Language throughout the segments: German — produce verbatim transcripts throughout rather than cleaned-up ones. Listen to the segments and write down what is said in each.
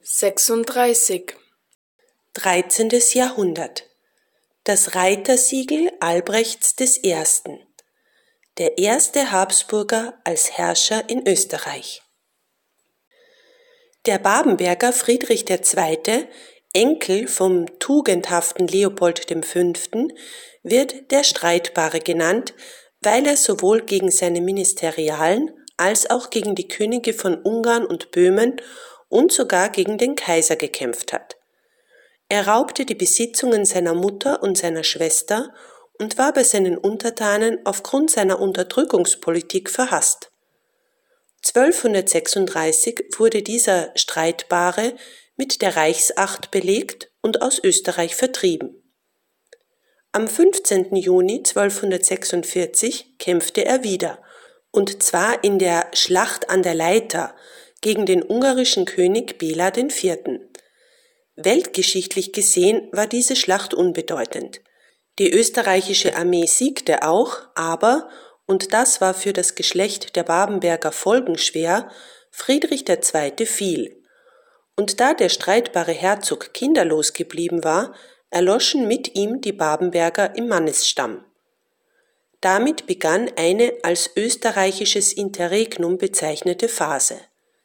sechsunddreißig. dreizehntes. Jahrhundert. Das Reitersiegel Albrechts des Ersten. Der erste Habsburger als Herrscher in Österreich. Der Babenberger Friedrich der Zweite., Enkel vom tugendhaften Leopold dem Fünften., wird der Streitbare genannt, weil er sowohl gegen seine Ministerialen als auch gegen die Könige von Ungarn und Böhmen und sogar gegen den Kaiser gekämpft hat. Er raubte die Besitzungen seiner Mutter und seiner Schwester und war bei seinen Untertanen aufgrund seiner Unterdrückungspolitik verhasst. zwölfhundertsechsunddreißig wurde dieser Streitbare mit der Reichsacht belegt und aus Österreich vertrieben. Am fünfzehnten Juni zwölfhundertsechsundvierzig kämpfte er wieder, und zwar in der Schlacht an der Leitha gegen den ungarischen König Béla den Vierten. Weltgeschichtlich gesehen war diese Schlacht unbedeutend. Die österreichische Armee siegte auch, aber, und das war für das Geschlecht der Babenberger folgenschwer, Friedrich der Zweite fiel. Und da der streitbare Herzog kinderlos geblieben war, erloschen mit ihm die Babenberger im Mannesstamm. Damit begann eine als österreichisches Interregnum bezeichnete Phase.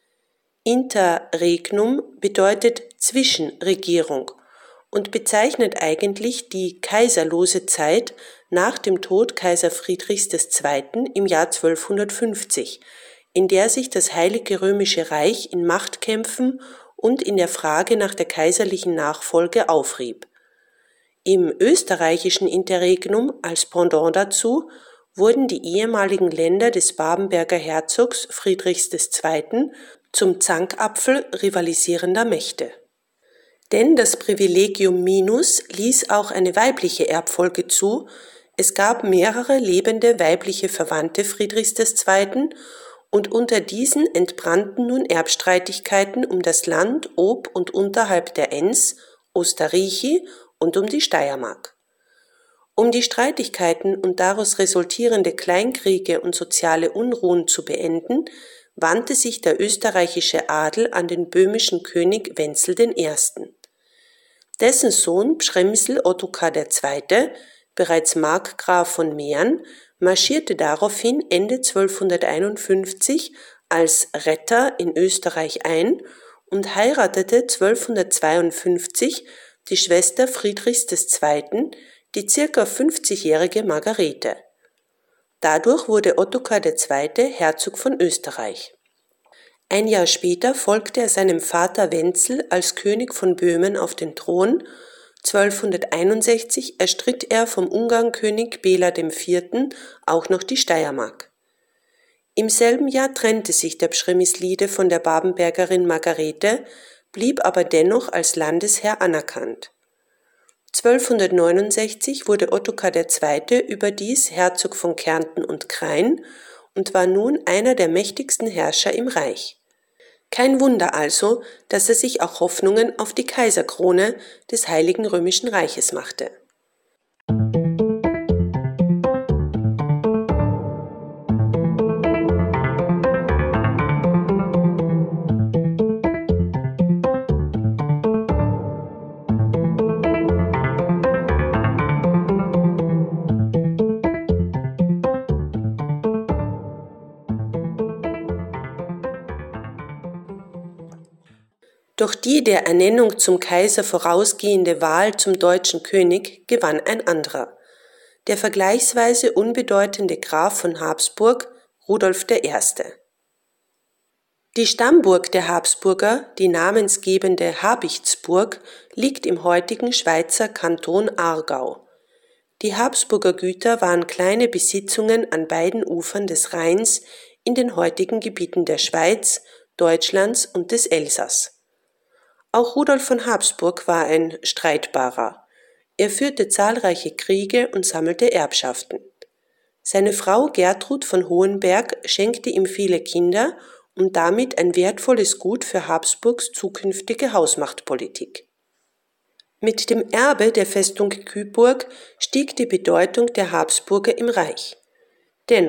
Interregnum bedeutet Zwischenregierung und bezeichnet eigentlich die kaiserlose Zeit nach dem Tod Kaiser Friedrichs des Zweiten. Im Jahr zwölfhundertfünfzig, in der sich das Heilige Römische Reich in Machtkämpfen und in der Frage nach der kaiserlichen Nachfolge aufrieb. Im österreichischen Interregnum als Pendant dazu wurden die ehemaligen Länder des Babenberger Herzogs Friedrichs des Zweiten. Zum Zankapfel rivalisierender Mächte. Denn das Privilegium Minus ließ auch eine weibliche Erbfolge zu, es gab mehrere lebende weibliche Verwandte Friedrichs des Zweiten. Und unter diesen entbrannten nun Erbstreitigkeiten um das Land ob und unterhalb der Enns, Osterrichi und um die Steiermark. Um die Streitigkeiten und daraus resultierende Kleinkriege und soziale Unruhen zu beenden, wandte sich der österreichische Adel an den böhmischen König Wenzel den Ersten. Dessen Sohn Przemysl Ottokar der Zweite., bereits Markgraf von Mähren, marschierte daraufhin Ende zwölfhunderteinundfünfzig als Retter in Österreich ein und heiratete zwölfhundertzweiundfünfzig die Schwester Friedrichs des Zweiten., die circa fünfzigjährige Margarete. Dadurch wurde Ottokar der Zweite. Herzog von Österreich. Ein Jahr später folgte er seinem Vater Wenzel als König von Böhmen auf den Thron. zwölfhunderteinundsechzig erstritt er vom Ungarnkönig Béla dem Vierten. auch noch die Steiermark. Im selben Jahr trennte sich der Przemyslide von der Babenbergerin Margarete, blieb aber dennoch als Landesherr anerkannt. zwölfhundertneunundsechzig wurde Ottokar der Zweite. überdies Herzog von Kärnten und Krain und war nun einer der mächtigsten Herrscher im Reich. Kein Wunder also, dass er sich auch Hoffnungen auf die Kaiserkrone des Heiligen Römischen Reiches machte. Doch die der Ernennung zum Kaiser vorausgehende Wahl zum deutschen König gewann ein anderer, der vergleichsweise unbedeutende Graf von Habsburg, Rudolf der Erste. Die Stammburg der Habsburger, die namensgebende Habichtsburg, liegt im heutigen Schweizer Kanton Aargau. Die Habsburger Güter waren kleine Besitzungen an beiden Ufern des Rheins in den heutigen Gebieten der Schweiz, Deutschlands und des Elsass. Auch Rudolf von Habsburg war ein Streitbarer. Er führte zahlreiche Kriege und sammelte Erbschaften. Seine Frau Gertrud von Hohenberg schenkte ihm viele Kinder und damit ein wertvolles Gut für Habsburgs zukünftige Hausmachtpolitik. Mit dem Erbe der Festung Kyburg stieg die Bedeutung der Habsburger im Reich. Dennoch,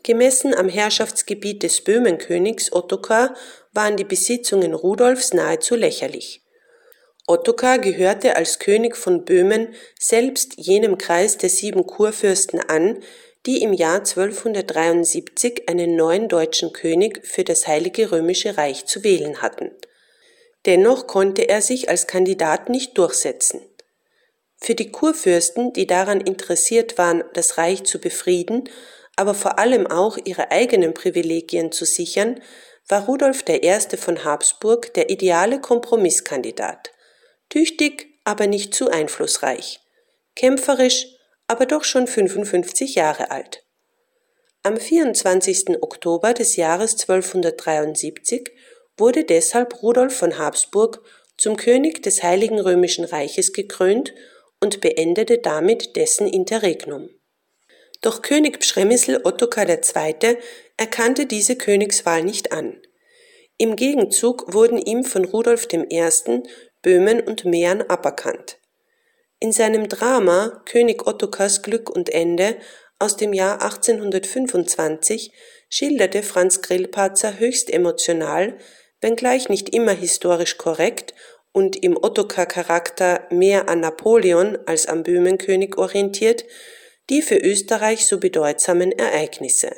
Gemessen am Herrschaftsgebiet des Böhmenkönigs Ottokar waren die Besitzungen Rudolfs nahezu lächerlich. Ottokar gehörte als König von Böhmen selbst jenem Kreis der sieben Kurfürsten an, die im Jahr zwölfhundertdreiundsiebzig einen neuen deutschen König für das Heilige Römische Reich zu wählen hatten. Dennoch konnte er sich als Kandidat nicht durchsetzen. Für die Kurfürsten, die daran interessiert waren, das Reich zu befrieden, aber vor allem auch ihre eigenen Privilegien zu sichern, war Rudolf der Erste von Habsburg der ideale Kompromisskandidat. Tüchtig, aber nicht zu einflussreich. Kämpferisch, aber doch schon fünfundfünfzig Jahre alt. Am vierundzwanzigsten Oktober des Jahres zwölfhundertdreiundsiebzig wurde deshalb Rudolf von Habsburg zum König des Heiligen Römischen Reiches gekrönt und beendete damit dessen Interregnum. Doch König Przemysl Ottokar der Zweite erkannte diese Königswahl nicht an. Im Gegenzug wurden ihm von Rudolf dem Ersten Böhmen und Mähren aberkannt. In seinem Drama König Ottokars Glück und Ende aus dem Jahr achtzehnhundertfünfundzwanzig schilderte Franz Grillparzer höchst emotional, wenngleich nicht immer historisch korrekt und im Ottokar-Charakter mehr an Napoleon als am Böhmenkönig orientiert, die für Österreich so bedeutsamen Ereignisse.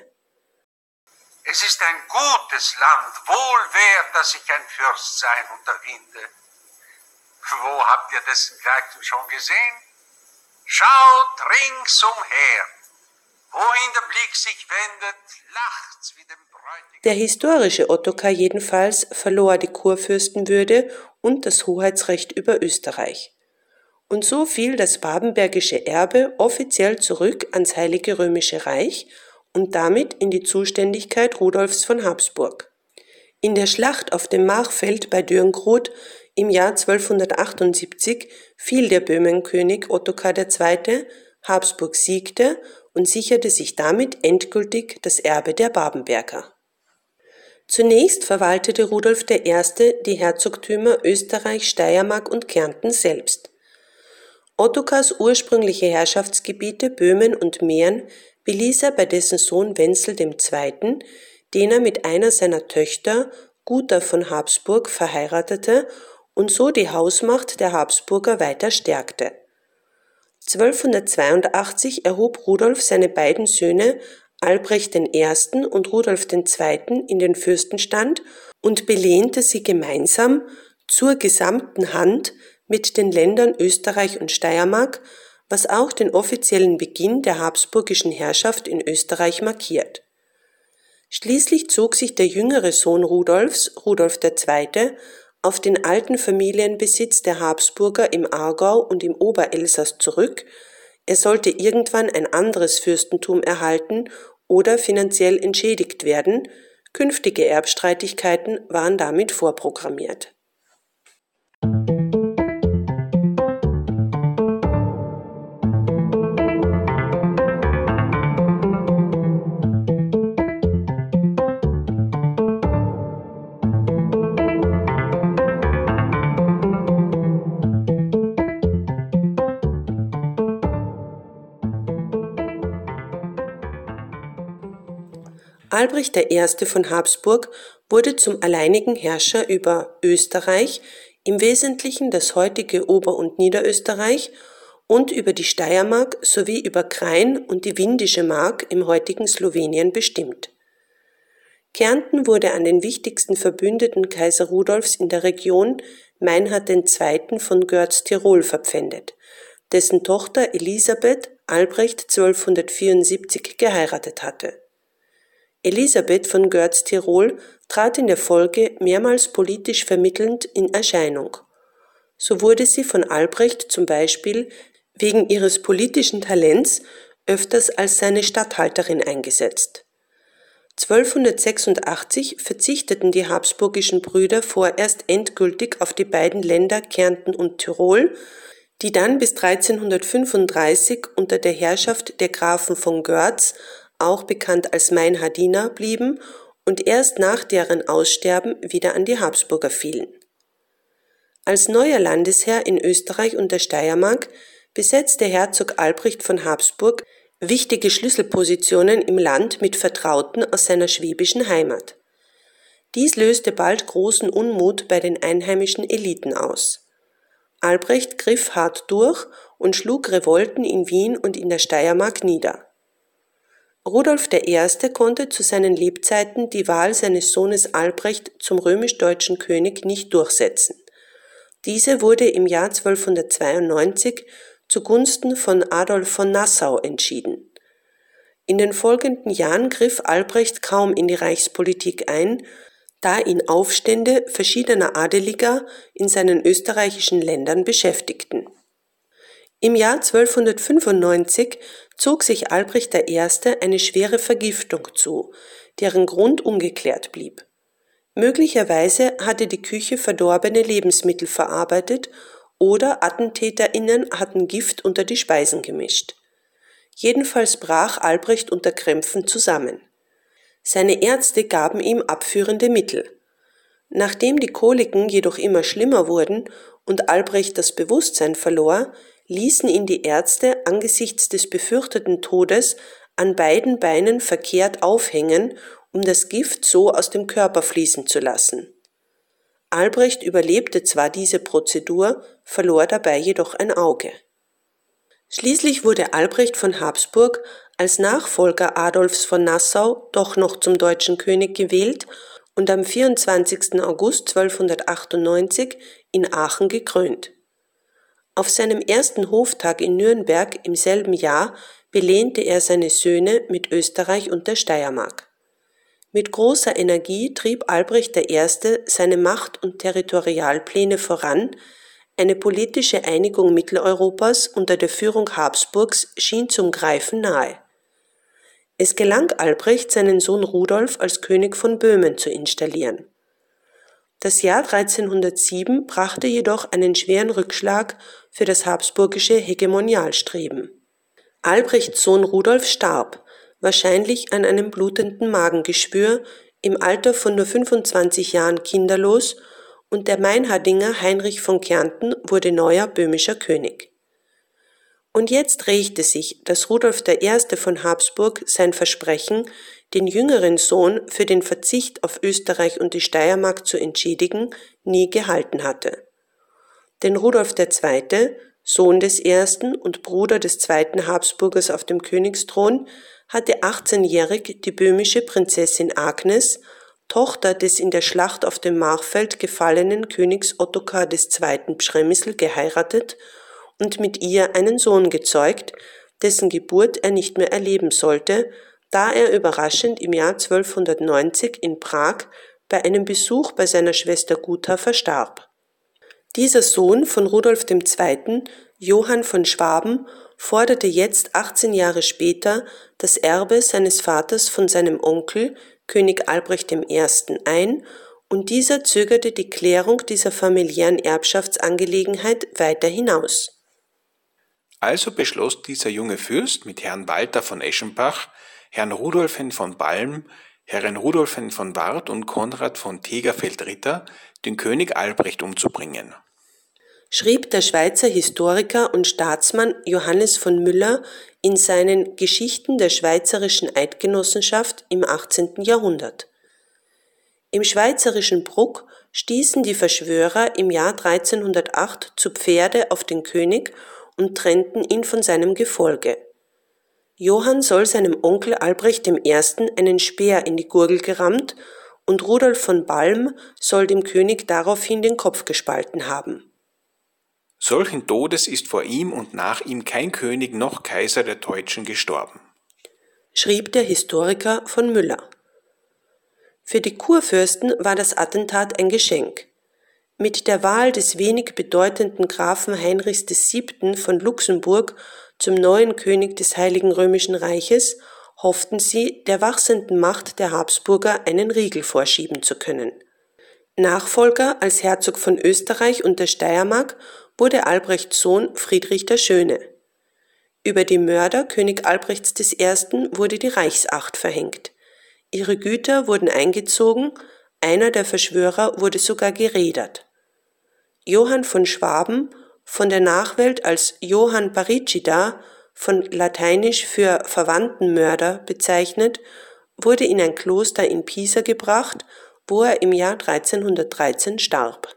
Es ist ein gutes Land, wohl wert, dass ich ein Fürst sein unterwinde. Wo habt ihr dessen Gleichen schon gesehen? Schaut ringsumher. Wohin der Blick sich wendet, lacht's wie dem Bräutigam. Der historische Ottokar jedenfalls verlor die Kurfürstenwürde und das Hoheitsrecht über Österreich. Und so fiel das babenbergische Erbe offiziell zurück ans Heilige Römische Reich und damit in die Zuständigkeit Rudolfs von Habsburg. In der Schlacht auf dem Machfeld bei Dürngroth im Jahr zwölfhundertachtundsiebzig fiel der Böhmenkönig Ottokar der Zweite, Habsburg siegte und sicherte sich damit endgültig das Erbe der Babenberger. Zunächst verwaltete Rudolf der Erste die Herzogtümer Österreich, Steiermark und Kärnten selbst. Ottokars ursprüngliche Herrschaftsgebiete Böhmen und Mähren beließ er bei dessen Sohn Wenzel dem Zweiten, den er mit einer seiner Töchter, Guta von Habsburg, verheiratete und so die Hausmacht der Habsburger weiter stärkte. zwölfhundertzweiundachtzig erhob Rudolf seine beiden Söhne Albrecht den Ersten und Rudolf den Zweiten in den Fürstenstand und belehnte sie gemeinsam zur gesamten Hand mit den Ländern Österreich und Steiermark, was auch den offiziellen Beginn der habsburgischen Herrschaft in Österreich markiert. Schließlich zog sich der jüngere Sohn Rudolfs, Rudolf der Zweite, auf den alten Familienbesitz der Habsburger im Aargau und im Oberelsass zurück, er sollte irgendwann ein anderes Fürstentum erhalten oder finanziell entschädigt werden, künftige Erbstreitigkeiten waren damit vorprogrammiert. Albrecht der Erste von Habsburg wurde zum alleinigen Herrscher über Österreich, im Wesentlichen das heutige Ober- und Niederösterreich, und über die Steiermark sowie über Krain und die Windische Mark im heutigen Slowenien bestimmt. Kärnten wurde an den wichtigsten Verbündeten Kaiser Rudolfs in der Region, Meinhard der Zweite von Görz-Tirol, verpfändet, dessen Tochter Elisabeth Albrecht zwölfhundertvierundsiebzig geheiratet hatte. Elisabeth von Görz-Tirol trat in der Folge mehrmals politisch vermittelnd in Erscheinung. So wurde sie von Albrecht zum Beispiel wegen ihres politischen Talents öfters als seine Statthalterin eingesetzt. zwölfhundertsechsundachtzig verzichteten die habsburgischen Brüder vorerst endgültig auf die beiden Länder Kärnten und Tirol, die dann bis dreizehnhundertfünfunddreißig unter der Herrschaft der Grafen von Görz, auch bekannt als Meinhardiner, blieben und erst nach deren Aussterben wieder an die Habsburger fielen. Als neuer Landesherr in Österreich und der Steiermark besetzte Herzog Albrecht von Habsburg wichtige Schlüsselpositionen im Land mit Vertrauten aus seiner schwäbischen Heimat. Dies löste bald großen Unmut bei den einheimischen Eliten aus. Albrecht griff hart durch und schlug Revolten in Wien und in der Steiermark nieder. Rudolf der Erste konnte zu seinen Lebzeiten die Wahl seines Sohnes Albrecht zum römisch-deutschen König nicht durchsetzen. Diese wurde im Jahr zwölfhundertzweiundneunzig zugunsten von Adolf von Nassau entschieden. In den folgenden Jahren griff Albrecht kaum in die Reichspolitik ein, da ihn Aufstände verschiedener Adeliger in seinen österreichischen Ländern beschäftigten. Im Jahr zwölfhundertfünfundneunzig zog sich Albrecht der Erste eine schwere Vergiftung zu, deren Grund ungeklärt blieb. Möglicherweise hatte die Küche verdorbene Lebensmittel verarbeitet oder AttentäterInnen hatten Gift unter die Speisen gemischt. Jedenfalls brach Albrecht unter Krämpfen zusammen. Seine Ärzte gaben ihm abführende Mittel. Nachdem die Koliken jedoch immer schlimmer wurden und Albrecht das Bewusstsein verlor, ließen ihn die Ärzte angesichts des befürchteten Todes an beiden Beinen verkehrt aufhängen, um das Gift so aus dem Körper fließen zu lassen. Albrecht überlebte zwar diese Prozedur, verlor dabei jedoch ein Auge. Schließlich wurde Albrecht von Habsburg als Nachfolger Adolfs von Nassau doch noch zum deutschen König gewählt und am vierundzwanzigsten August zwölfhundertachtundneunzig in Aachen gekrönt. Auf seinem ersten Hoftag in Nürnberg im selben Jahr belehnte er seine Söhne mit Österreich und der Steiermark. Mit großer Energie trieb Albrecht der Erste seine Macht- und Territorialpläne voran. Eine politische Einigung Mitteleuropas unter der Führung Habsburgs schien zum Greifen nahe. Es gelang Albrecht, seinen Sohn Rudolf als König von Böhmen zu installieren. Das Jahr dreizehnhundertsieben brachte jedoch einen schweren Rückschlag für das habsburgische Hegemonialstreben. Albrechts Sohn Rudolf starb, wahrscheinlich an einem blutenden Magengeschwür, im Alter von nur fünfundzwanzig Jahren kinderlos, und der Meinhardinger Heinrich von Kärnten wurde neuer böhmischer König. Und jetzt rächte sich, dass Rudolf der Erste von Habsburg sein Versprechen, den jüngeren Sohn für den Verzicht auf Österreich und die Steiermark zu entschädigen, nie gehalten hatte. Denn Rudolf der Zweite, Sohn des ersten und Bruder des zweiten Habsburgers auf dem Königsthron, hatte achtzehnjährig die böhmische Prinzessin Agnes, Tochter des in der Schlacht auf dem Machfeld gefallenen Königs Ottokar der Zweite. Przemysl, geheiratet und mit ihr einen Sohn gezeugt, dessen Geburt er nicht mehr erleben sollte, da er überraschend im Jahr zwölfhundertneunzig in Prag bei einem Besuch bei seiner Schwester Gutha verstarb. Dieser Sohn von Rudolf dem Zweiten., Johann von Schwaben, forderte jetzt achtzehn Jahre später das Erbe seines Vaters von seinem Onkel, König Albrecht dem Ersten., ein, und dieser zögerte die Klärung dieser familiären Erbschaftsangelegenheit weiter hinaus. Also beschloss dieser junge Fürst mit Herrn Walter von Eschenbach, Herrn Rudolfen von Balm, Herrn Rudolfen von Wart und Konrad von Tegerfeld-Ritter, den König Albrecht umzubringen. Schrieb der Schweizer Historiker und Staatsmann Johannes von Müller in seinen Geschichten der Schweizerischen Eidgenossenschaft im achtzehnten Jahrhundert. Im schweizerischen Bruck stießen die Verschwörer im Jahr dreizehnhundertacht zu Pferde auf den König und trennten ihn von seinem Gefolge. Johann soll seinem Onkel Albrecht dem Ersten einen Speer in die Gurgel gerammt und Rudolf von Balm soll dem König daraufhin den Kopf gespalten haben. Solchen Todes ist vor ihm und nach ihm kein König noch Kaiser der Deutschen gestorben, schrieb der Historiker von Müller. Für die Kurfürsten war das Attentat ein Geschenk. Mit der Wahl des wenig bedeutenden Grafen Heinrichs des Siebten von Luxemburg zum neuen König des Heiligen Römischen Reiches hofften sie, der wachsenden Macht der Habsburger einen Riegel vorschieben zu können. Nachfolger als Herzog von Österreich und der Steiermark wurde Albrechts Sohn Friedrich der Schöne. Über die Mörder König Albrechts des Ersten wurde die Reichsacht verhängt. Ihre Güter wurden eingezogen, einer der Verschwörer wurde sogar gerädert. Johann von Schwaben, von der Nachwelt als Johann Parricida, von lateinisch für Verwandtenmörder bezeichnet, wurde in ein Kloster in Pisa gebracht, wo er im Jahr dreizehnhundertdreizehn starb.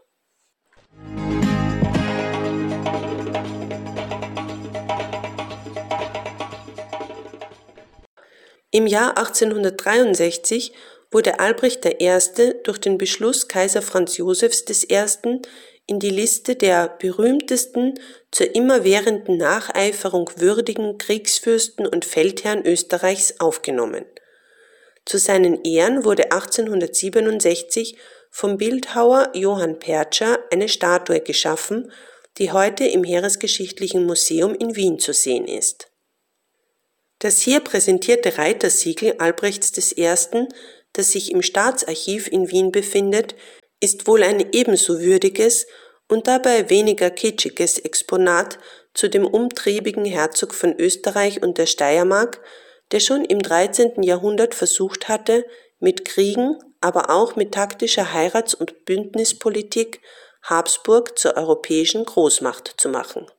Im Jahr achtzehnhundertdreiundsechzig wurde Albrecht der Erste durch den Beschluss Kaiser Franz Josefs des Ersten in die Liste der berühmtesten, zur immerwährenden Nacheiferung würdigen Kriegsfürsten und Feldherren Österreichs aufgenommen. Zu seinen Ehren wurde achtzehnhundertsiebenundsechzig vom Bildhauer Johann Pertscher eine Statue geschaffen, die heute im Heeresgeschichtlichen Museum in Wien zu sehen ist. Das hier präsentierte Reitersiegel Albrechts des Ersten, das sich im Staatsarchiv in Wien befindet, ist wohl ein ebenso würdiges und dabei weniger kitschiges Exponat zu dem umtriebigen Herzog von Österreich und der Steiermark, der schon im dreizehnten Jahrhundert versucht hatte, mit Kriegen, aber auch mit taktischer Heirats- und Bündnispolitik Habsburg zur europäischen Großmacht zu machen.